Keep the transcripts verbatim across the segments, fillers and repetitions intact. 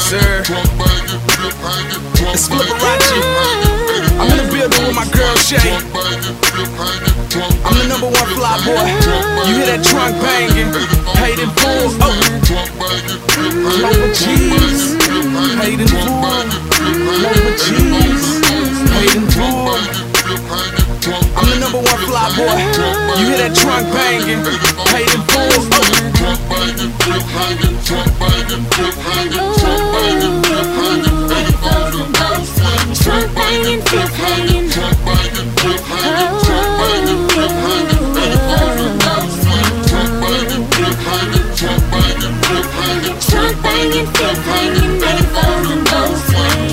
sir. It's Flipperacci. I'm in the building with my girl Shay. I'm the number one fly boy. You hear that trunk banging? Paid in full. Oh, Lower cheese. Paid in full. Lower cheese. Paid in full. I'm the number one fly boy. You hear that trunk banging? Paid in full. Oh. Trunk banging, flip hanging. Trunk banging, flip hanging. Trunk banging, flip hanging. Trunk banging, flip hanging. They folding both swinging.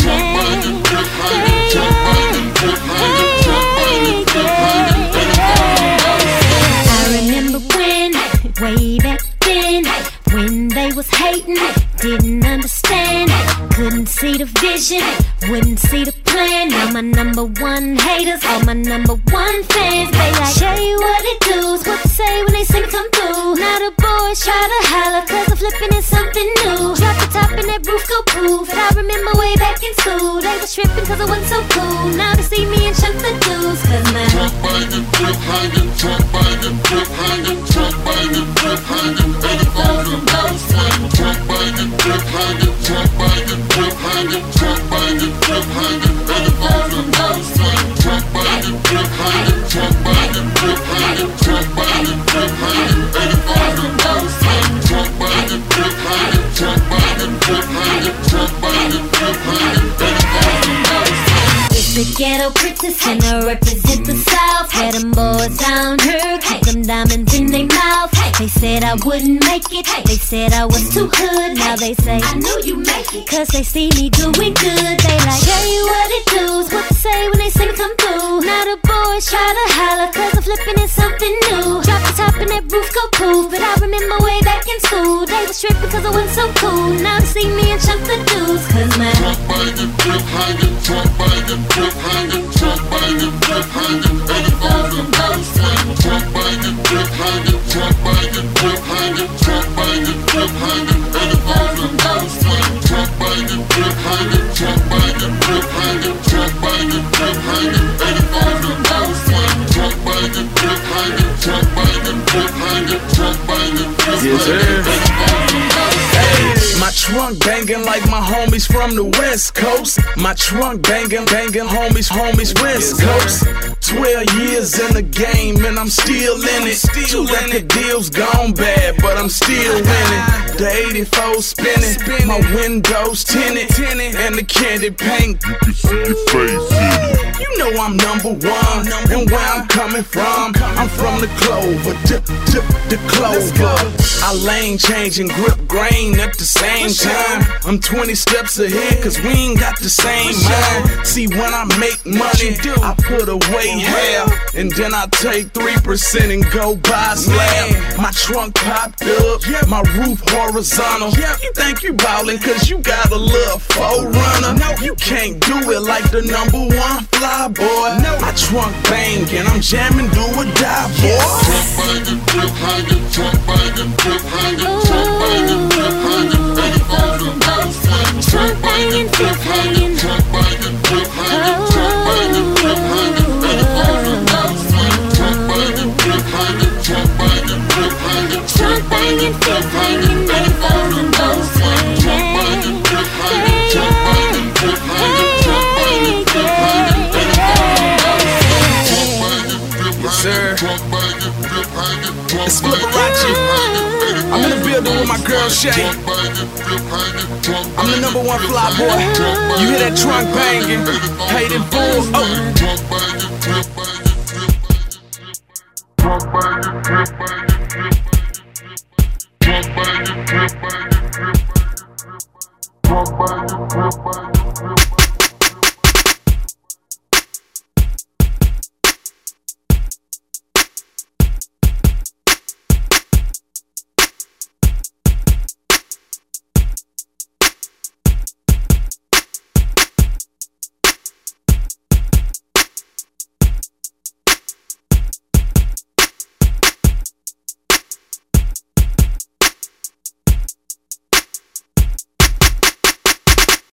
I remember when, way back then, when they was hating, didn't understand, couldn't see the vision, wouldn't see the plan. Now my number one haters, all my number one fans, they like, show you what it do's, what to say when they see me come through. Now the boys try to holler, cause I'm flipping in something new. Drop the top and that roof go poof. I remember way back in school, they was tripping cause I wasn't so cool. Now they see me and chunk the dudes, cause my trunk banging, flip hanging, trunk banging, flip hanging, trunk banging, flip hanging, ready for them both swing. Trunk banging, flip hanging, trunk banging, flip hanging, trunk banging, flip hanging, ready for them both swing. Trunk banging, flip hanging, trunk banging, flip hanging, trunk banging, flip hanging, ready for them both swing. Trunk banging, flip hanging, trunk banging, flip hanging, trunk banging, flip hanging, ready for them both swing. It's the ghetto princess and I represent the South. Where them boys down here keep them diamonds in their mouth. They said I wouldn't make it, they said I was too hood. Now they say I knew you make it, cause they see me doing good. They like, show you what it do's, what to say when they see me come through. Now the boys try to holler, cause I'm flipping in something new. Drop the top and that roof go poof. But I remember way back in school, they was tripping cause I wasn't so cool. Now they see me and chunk the dudes, cause my trunk banging, flip hanging, trunk banging, flip hanging, trunk banging, flip hanging, ready for them both swing. Trunk banging, flip hanging, trunk banging, flip hanging, trunk banging, flip hanging, ready for them both swing. Trunk banging, flip hanging, trunk banging, flip hanging, trunk banging, flip hanging, ready for them both swing. Trunk banging, flip hanging, trunk banging, flip hanging, trunk banging, flip hanging, ready for them both swing. My trunk banging like my homies from the West Coast. My trunk banging, banging homies, homies West Coast. Twelve years in the game and I'm still in it. Two record deals gone bad, but I'm still winning. The eighty-four spinning, my windows tinted, and the candy paint. You can see your face in it. You know I'm number one, and where I'm coming from, I'm from the Clover, the, the, the Clover. I lane change and grip grain at the same time. I'm twenty steps ahead, cause we ain't got the same mind. See, when I make money, I put away half, and then I take three percent and go buy a slab. My trunk popped up, my roof horizontal. You think you ballin' cause you got a little forerunner. No, you can't do it like the number one fly boy. My trunk bangin', I'm jamming, do or die, boy. Trunk banging, flip hanging, trunk banging, flip hanging, trunk banging, flip hanging, ready for them both swing. Trunk banging, flip hanging. Trunk banging, flip hanging, trunk banging, flip hanging, ready for them both swing. Trunk banging, flip hanging, trunk banging, flip hanging, Trunk banging, flip hanging, ready for them both swing. trunk banging, flip hanging, trunk banging, flip hanging, trunk banging, flip hanging, ready for them both swing. Yes, sir. Trunk banging, flip hanging, trunk It's Flipperacci. I'm in the building with my girl Shay. I'm the number one fly boy. You hear that trunk banging? Paid in full. Oh. Trunk banging, flip hanging, flip hanging, trunk banging, flip hanging.